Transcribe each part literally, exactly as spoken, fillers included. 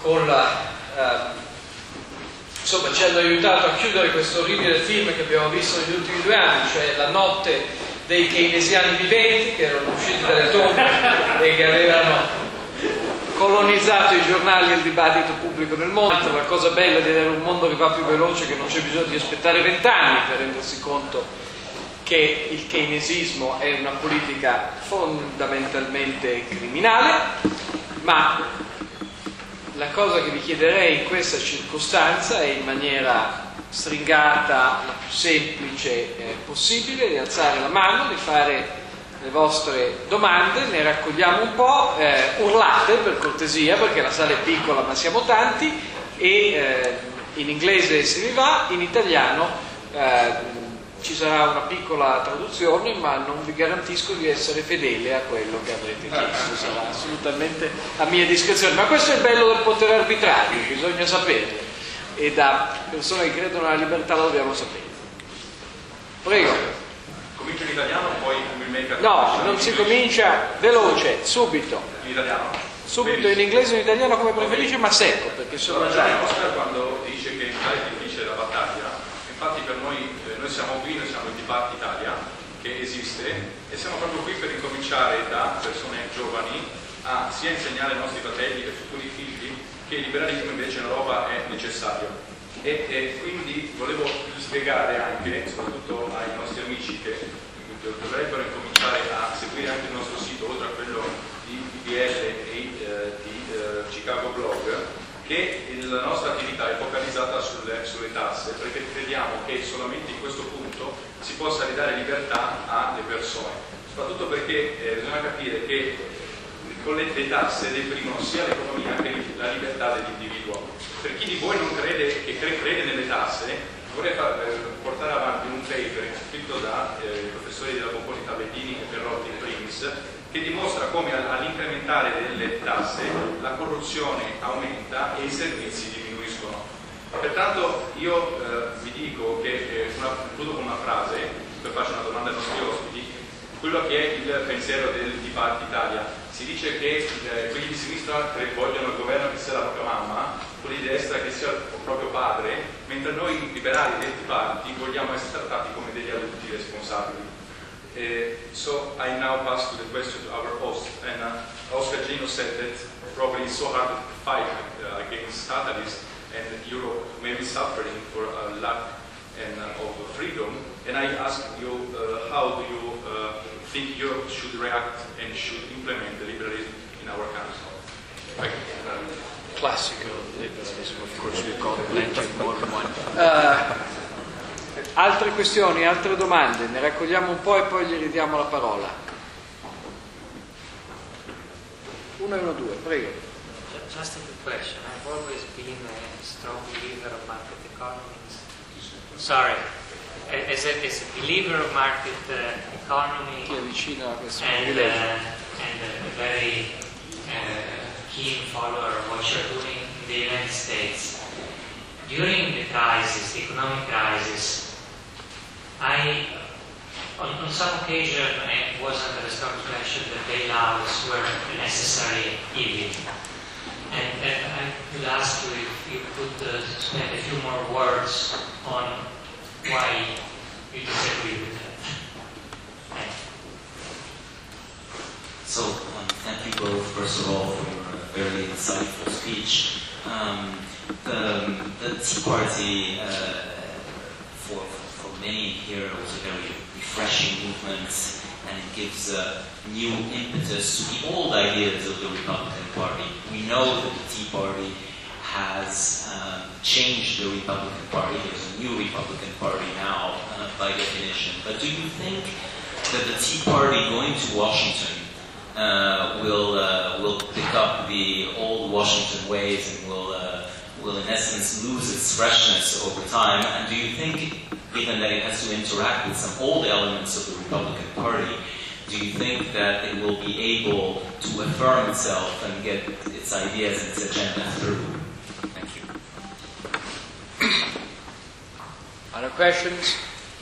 con la, eh, insomma, ci hanno aiutato a chiudere questo orribile film che abbiamo visto negli ultimi due anni, cioè La notte dei keynesiani viventi, che erano usciti dalle tombe e che avevano colonizzato i giornali e il dibattito pubblico nel mondo. La cosa bella di avere un mondo che va più veloce, che non c'è bisogno di aspettare vent'anni per rendersi conto che il keynesismo è una politica fondamentalmente criminale. Ma la cosa che vi chiederei in questa circostanza è, in maniera stringata, la più semplice eh, possibile, di alzare la mano, di fare le vostre domande, ne raccogliamo un po', eh, urlate per cortesia perché la sala è piccola ma siamo tanti, e eh, in inglese se vi va, in italiano eh, ci sarà una piccola traduzione, ma non vi garantisco di essere fedele a quello che avrete chiesto, sarà assolutamente a mia discrezione, ma questo è il bello del potere arbitrario, bisogna saperlo, e da persone che credono alla libertà lo dobbiamo sapere. Prego. Comincio in italiano, poi il make-up. No, non si comincia veloce, subito. In italiano? Subito, in inglese o in italiano come preferisce, ma secco, perché sono allora, già. Oscar quando dice che in Italia è difficile la battaglia, infatti per noi, eh, noi siamo qui, noi siamo il Dibattito Italia, che esiste, e siamo proprio qui per incominciare da persone giovani a sia insegnare ai nostri fratelli e futuri figli che il liberalismo invece in Europa è necessario. E, e quindi volevo spiegare anche, soprattutto ai nostri amici che dovrebbero incominciare a seguire anche il nostro sito, oltre a quello di B B L e eh, di eh, Chicago Blog, che il, la nostra attività è focalizzata sulle, sulle tasse, perché crediamo che solamente in questo punto si possa ridare libertà alle persone, soprattutto perché eh, bisogna capire che con le, le tasse deprimono sia l'economia che la libertà dell'individuo. Per chi di voi non crede, che crede nelle tasse, vorrei far, eh, portare avanti un paper scritto da eh, i professori della Bocconi Tabellini e Ferrotti in primis, che dimostra come all'incrementare delle tasse la corruzione aumenta e i servizi diminuiscono. Pertanto io eh, vi dico che, eh, una, concludo con una frase, poi faccio una domanda ai nostri ospiti, quello che è il pensiero del Dibattito Italia. Si dice che eh, quelli di sinistra vogliono il governo che sia la propria mamma, quelli di destra che sia il proprio padre, mentre noi liberali del Dibattito vogliamo essere trattati come degli adulti responsabili. Uh, so I now pass to the question to our host, and uh, Oscar Gino said that probably it's so hard to fight uh, against totalists, and Europe may be suffering for a lack and, uh, of freedom. And I ask you, uh, how do you uh, think Europe should react and should implement the liberalism in our country? Thank you. Classical liberalism, of course, we've got plenty more than one. Uh, altre questioni, altre domande? Ne raccogliamo un po' e poi gli ridiamo la parola. Uno e uno, due, prego. Just a quick question. I've always been a strong believer of market economies. Sorry. As a, as a believer of market uh, economy Chi è vicino a questo and, privilegio? uh, and a very uh, keen follower of what you're doing in the United States. During the crisis, the economic crisis, I, on, on some occasion, I was under the strong impression that bailouts were a necessary evil. And, and I will ask you if you could uh, spend a few more words on why you disagree with that. Thank you. So, um, thank you both, first of all, for your very insightful speech. Um, the, the Tea Party, uh, for, for many here, was a very refreshing movement, and it gives a new impetus to the old ideas of the Republican Party. We know that the Tea Party has um, changed the Republican Party. There's a new Republican Party now, uh, by definition. But do you think that the Tea Party going to Washington Uh, will uh, will pick up the old Washington ways and will uh, will in essence lose its freshness over time? And do you think, given that it has to interact with some old elements of the Republican Party, do you think that it will be able to affirm itself and get its ideas and its agenda through? Thank you. Other questions?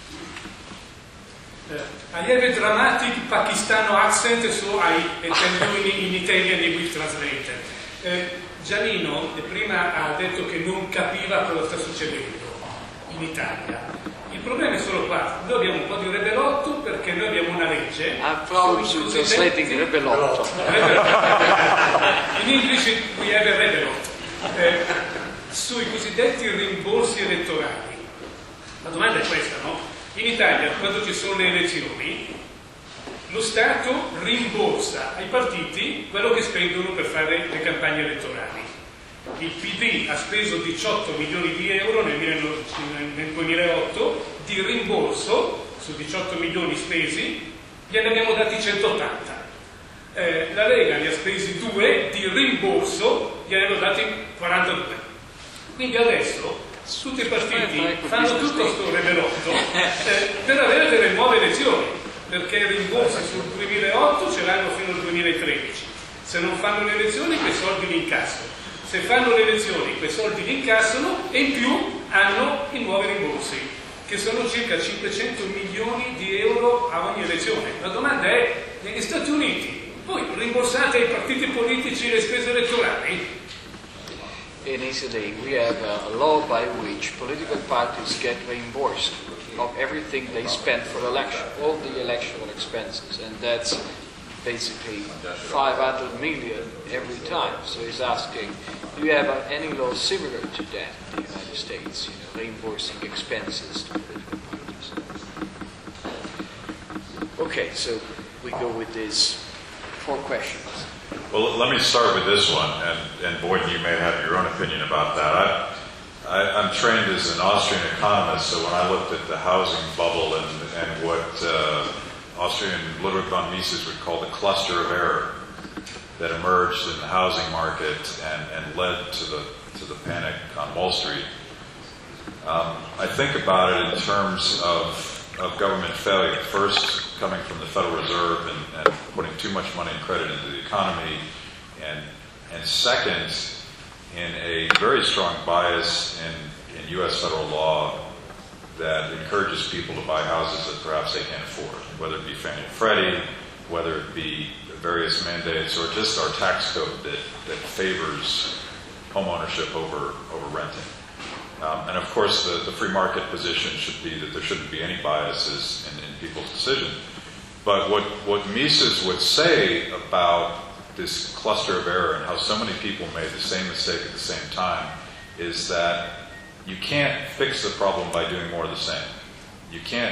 Uh, I have a dramatic Pakistano accent, so I can do in, in Italian with translator. Uh, Giannino prima ha detto che non capiva cosa sta succedendo in Italia. Il problema è solo qua, noi abbiamo un po' di rebelotto perché noi abbiamo una legge. I'm problems with translating rebelotto. In English we have a rebelotto. Eh, sui cosiddetti rimborsi elettorali. La domanda è questa, no? In Italia, quando ci sono le elezioni, lo Stato rimborsa ai partiti quello che spendono per fare le campagne elettorali. Il P D ha speso diciotto milioni di euro nel duemilaotto di rimborso su diciotto milioni spesi, gliene abbiamo dati centottanta. Eh, la Lega ne ha spesi due di rimborso, gliene abbiamo dati quarantadue. Quindi adesso tutti i partiti fanno tutto sto rebelotto eh, per avere delle nuove elezioni, perché i rimborsi sul duemilaotto ce l'hanno fino al duemilatredici. Se non fanno le elezioni, quei soldi li incassano. Se fanno le elezioni, quei soldi li incassano e in più hanno i nuovi rimborsi, che sono circa cinquecento milioni di euro a ogni elezione. La domanda è, negli Stati Uniti, voi rimborsate ai partiti politici le spese elettorali? In Italy, we have a law by which political parties get reimbursed of everything they spent for election, all the electoral expenses, and that's basically five hundred million every time. So he's asking, do you have any law similar to that in the United States, you know, reimbursing expenses to political parties? Okay, so we go with these four questions. Well, let me start with this one, and, and Boyd, you may have your own opinion about that. I, I, I'm trained as an Austrian economist, so when I looked at the housing bubble and, and what uh, Austrian Ludwig von Mises would call the cluster of error that emerged in the housing market and, and led to the, to the panic on Wall Street, um, I think about it in terms of, of government failure. First, coming from the Federal Reserve and, and putting too much money and credit into the economy, and, and second, in a very strong bias in, in U S federal law that encourages people to buy houses that perhaps they can't afford, whether it be Fannie and Freddie, whether it be various mandates, or just our tax code that, that favors home ownership over, over renting. Um, and of course, the, the free market position should be that there shouldn't be any biases in, in people's decision. But what, what Mises would say about this cluster of error and how so many people made the same mistake at the same time is that you can't fix the problem by doing more of the same. You can't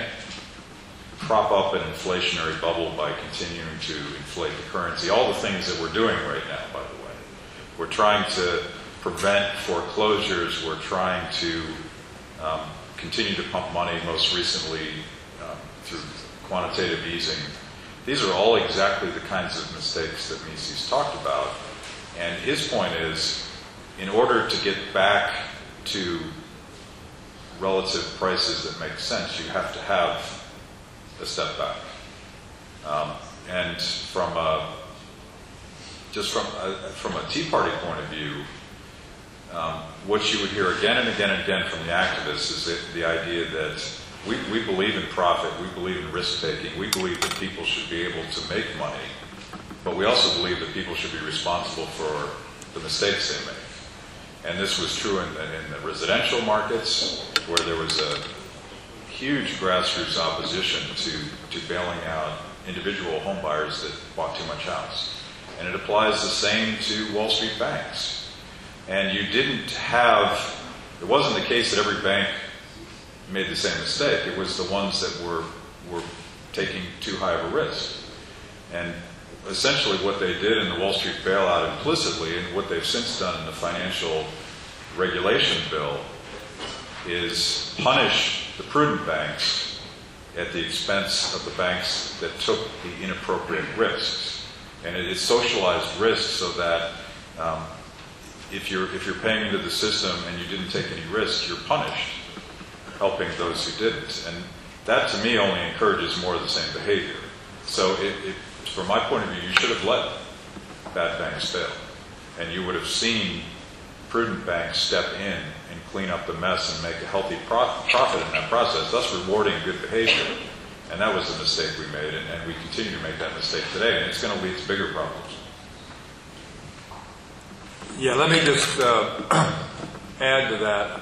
prop up an inflationary bubble by continuing to inflate the currency. All the things that we're doing right now, by the way. We're trying to prevent foreclosures. We're trying to um, continue to pump money, most recently um, through quantitative easing. These are all exactly the kinds of mistakes that Mises talked about. And his point is, in order to get back to relative prices that make sense, you have to have a step back. Um, and from a, just from a, from a Tea Party point of view, um, what you would hear again and again and again from the activists is the, the idea that we, we believe in profit, we believe in risk-taking, we believe that people should be able to make money, but we also believe that people should be responsible for the mistakes they make. And this was true in the, in the residential markets, where there was a huge grassroots opposition to, to bailing out individual home buyers that bought too much house. And it applies the same to Wall Street banks. And you didn't have, it wasn't the case that every bank made the same mistake. It was the ones that were, were taking too high of a risk. And essentially what they did in the Wall Street bailout implicitly, and what they've since done in the financial regulation bill, is punish the prudent banks at the expense of the banks that took the inappropriate risks. And it is socialized risk so that um, if you're if you're paying into the system and you didn't take any risk, you're punished, helping those who didn't. And that, to me, only encourages more of the same behavior. So it, it, from my point of view, you should have let bad banks fail. And you would have seen prudent banks step in and clean up the mess and make a healthy prof- profit in that process, thus rewarding good behavior. And that was the mistake we made, and, and we continue to make that mistake today, and it's going to lead to bigger problems. Yeah, let me just uh, add to that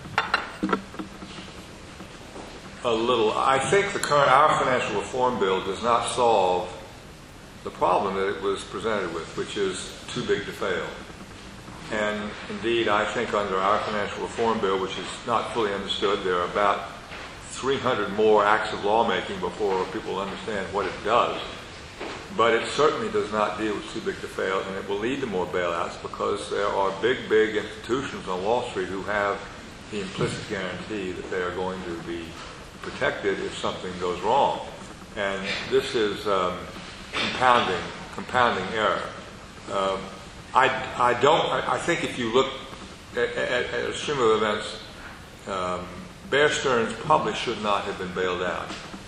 a little. I think the current, our financial reform bill does not solve the problem that it was presented with, which is too big to fail. And indeed, I think under our financial reform bill, which is not fully understood, there are about three hundred more acts of lawmaking before people understand what it does. But it certainly does not deal with too big to fail, and it will lead to more bailouts because there are big, big institutions on Wall Street who have the implicit guarantee that they are going to be protected if something goes wrong. And this is um, compounding, compounding error. Um, I, I don't, I, I think if you look at, at, at a stream of events, um, Bear Stearns probably should not have been bailed out.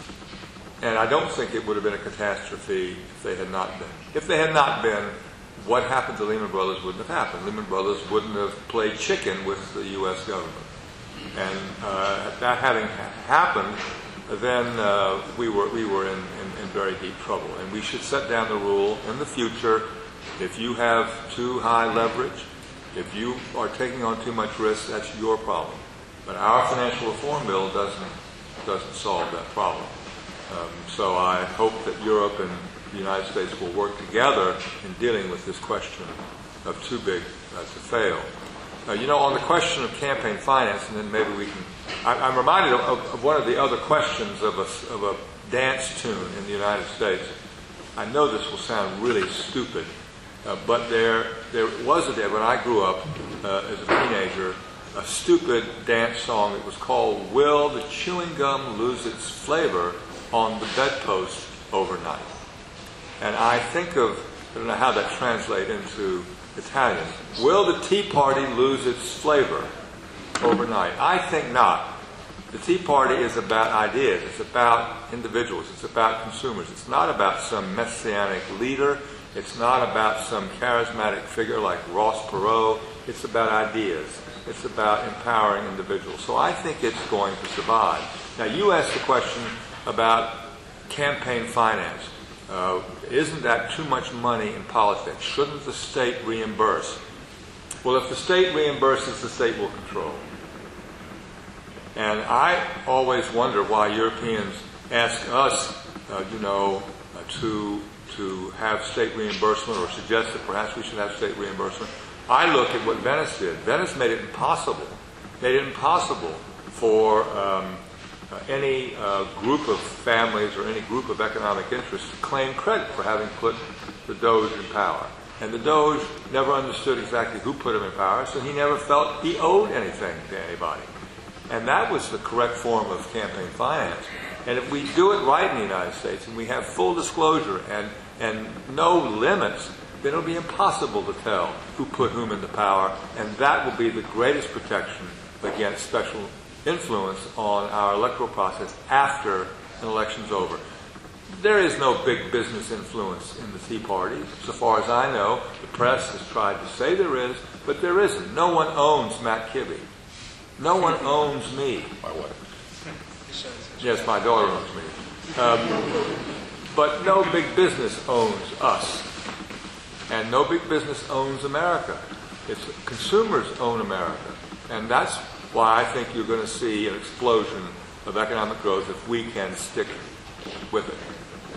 And I don't think it would have been a catastrophe if they had not been. If they had not been, what happened to Lehman Brothers wouldn't have happened. Lehman Brothers wouldn't have played chicken with the U S government. And uh, that having ha- happened, then uh, we were we were in, in, in very deep trouble. And we should set down the rule in the future: if you have too high leverage, if you are taking on too much risk, that's your problem. But our financial reform bill doesn't doesn't solve that problem. Um, so I hope that Europe and the United States will work together in dealing with this question of too big uh, to fail. Uh, you know, on the question of campaign finance, and then maybe we can... I, I'm reminded of, of, of one of the other questions of a, of a dance tune in the United States. I know this will sound really stupid, uh, but there there was a day when I grew up uh, as a teenager, a stupid dance song that was called "Will the Chewing Gum Lose Its Flavor on the Bedpost Overnight?" And I think of, I don't know how that translates into Italian. Will the Tea Party lose its flavor overnight? I think not. The Tea Party is about ideas. It's about individuals. It's about consumers. It's not about some messianic leader. It's not about some charismatic figure like Ross Perot. It's about ideas. It's about empowering individuals. So I think it's going to survive. Now, you asked the question about campaign finance. Uh, isn't that too much money in politics? Shouldn't the state reimburse? Well, if the state reimburses, the state will control. And I always wonder why Europeans ask us, uh, you know, uh, to to have state reimbursement or suggest that perhaps we should have state reimbursement. I look at what Venice did. Venice made it impossible. Made it impossible for um, uh, any uh, group of families or any group of economic interests to claim credit for having put the Doge in power. And the Doge never understood exactly who put him in power, so he never felt he owed anything to anybody. And that was the correct form of campaign finance. And if we do it right in the United States and we have full disclosure and, and no limits, then it'll be impossible to tell who put whom into power, and that will be the greatest protection against special influence on our electoral process after an election's over. There is no big business influence in the Tea Party. So far as I know, the press has tried to say there is, but there isn't. No one owns Matt Kibbe. No one owns me. My wife. Yes, my daughter owns me. Um, but no big business owns us. And no big business owns America. It's consumers own America. And that's why I think you're going to see an explosion of economic growth if we can stick with it.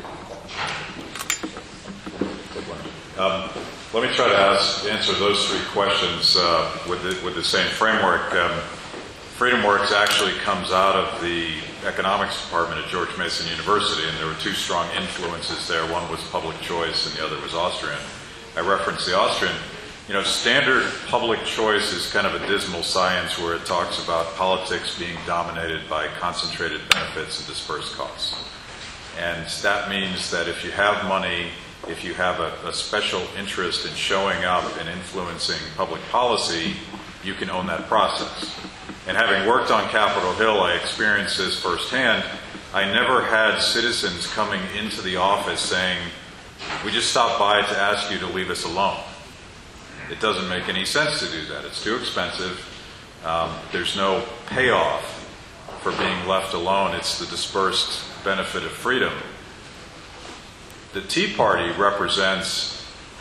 Um, let me try to ask, answer those three questions uh, with, the, with the same framework. Um, FreedomWorks actually comes out of the economics department at George Mason University, and there were two strong influences there. One was public choice and the other was Austrian. I referenced the Austrian. You know, standard public choice is kind of a dismal science where it talks about politics being dominated by concentrated benefits and dispersed costs. And that means that if you have money, if you have a, a special interest in showing up and influencing public policy, you can own that process. And having worked on Capitol Hill, I experienced this firsthand. I never had citizens coming into the office saying, "We just stopped by to ask you to leave us alone." It doesn't make any sense to do that. It's too expensive. Um, there's no payoff for being left alone. It's the dispersed benefit of freedom. The Tea Party represents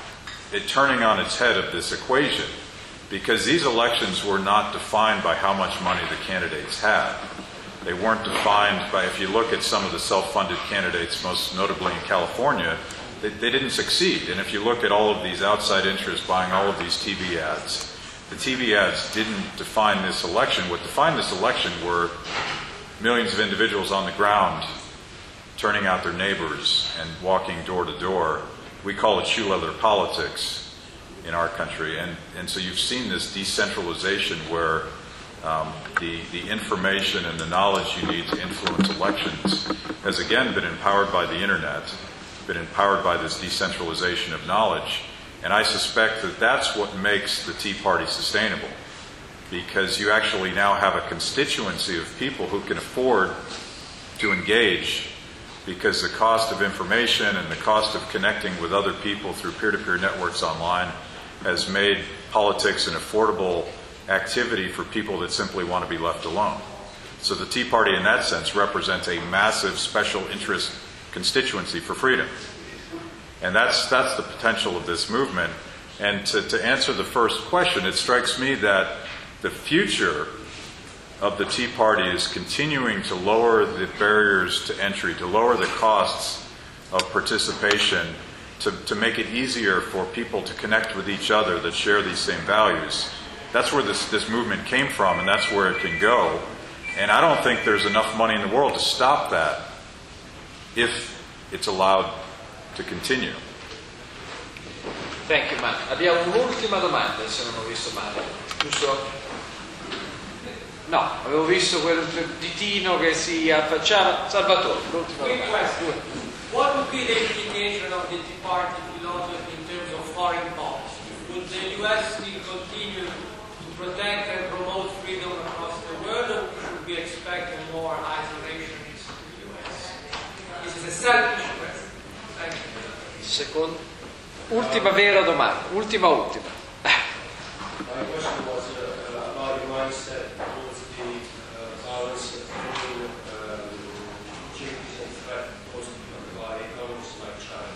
a turning on its head of this equation, because these elections were not defined by how much money the candidates had. They weren't defined by, if you look at some of the self-funded candidates, most notably in California, they, they didn't succeed. And if you look at all of these outside interests buying all of these T V ads, the T V ads didn't define this election. What defined this election were millions of individuals on the ground turning out their neighbors and walking door to door. We call it shoe leather politics in our country. And, and so you've seen this decentralization where um, the, the information and the knowledge you need to influence elections has again been empowered by the internet, been empowered by this decentralization of knowledge. And I suspect that that's what makes the Tea Party sustainable, because you actually now have a constituency of people who can afford to engage, because the cost of information and the cost of connecting with other people through peer-to-peer networks online has made politics an affordable activity for people that simply want to be left alone. So the Tea Party in that sense represents a massive special interest constituency for freedom. And that's that's the potential of this movement. And to, to answer the first question, it strikes me that the future of the Tea Party is continuing to lower the barriers to entry, to lower the costs of participation, to, to make it easier for people to connect with each other that share these same values. That's where this, this movement came from, and that's where it can go. And I don't think there's enough money in the world to stop that if it's allowed to continue. Thank you, Matt. Abbiamo un'ultima domanda, se non ho visto male. Giusto? No, avevo visto quel ditino che si affacciava. Salvatore, l'ultima domanda. What would be the implication of the Tea Party philosophy in terms of foreign policy? Would the U S still continue to protect and promote freedom across the world, or should we expect a more isolationist U S? This is a selfish question. Thank you. Secondo, ultima vera domanda, ultima ultima. My question was uh, about the mindset towards the uh, balance between um, opportunities and threat posed by economies like China.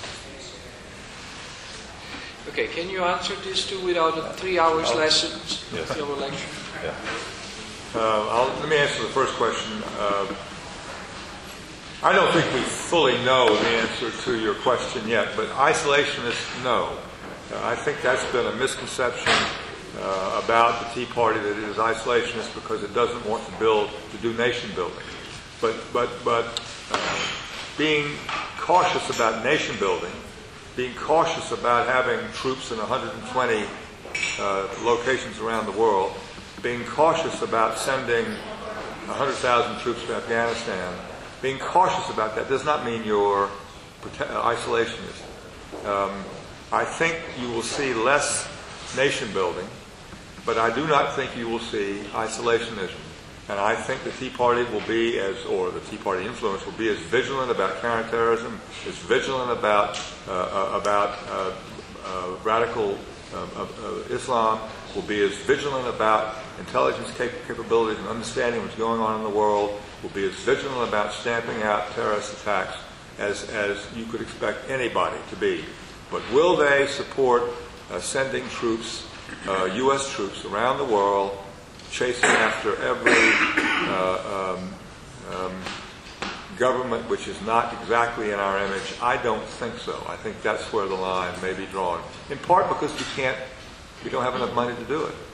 Okay, can you answer this too without a three hours lesson Yes. of your lecture? Yeah. Uh, I'll, let me answer the first question. Uh, I don't think we fully know the answer to your question yet, but isolationists, no. Uh, I think that's been a misconception uh, about the Tea Party, that it is isolationist because it doesn't want to build, to do nation building. But, but, but uh, being cautious about nation building, being cautious about having troops in one hundred twenty uh, locations around the world, being cautious about sending one hundred thousand troops to Afghanistan, being cautious about that does not mean you're prote- uh, isolationist. Um, I think you will see less nation building, but I do not think you will see isolationism. And I think the Tea Party will be as, or the Tea Party influence will be as vigilant about counterterrorism, as vigilant about uh, uh, about uh, uh, radical uh, uh, uh, Islam, will be as vigilant about intelligence cap- capabilities and understanding what's going on in the world, will be as vigilant about stamping out terrorist attacks as, as you could expect anybody to be. But will they support uh, sending troops, uh, U S troops around the world, chasing after every uh, um, um, government which is not exactly in our image? I don't think so. I think that's where the line may be drawn. In part because we can't, we don't have enough money to do it.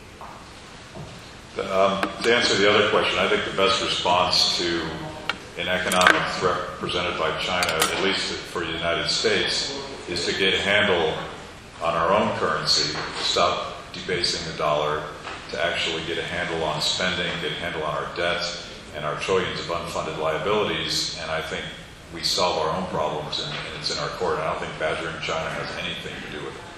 Um, to answer the other question, I think the best response to an economic threat presented by China, at least for the United States, is to get a handle on our own currency, to stop debasing the dollar, to actually get a handle on spending, get a handle on our debt and our trillions of unfunded liabilities. And I think we solve our own problems, and, and it's in our court. I don't think badgering China has anything to do with it.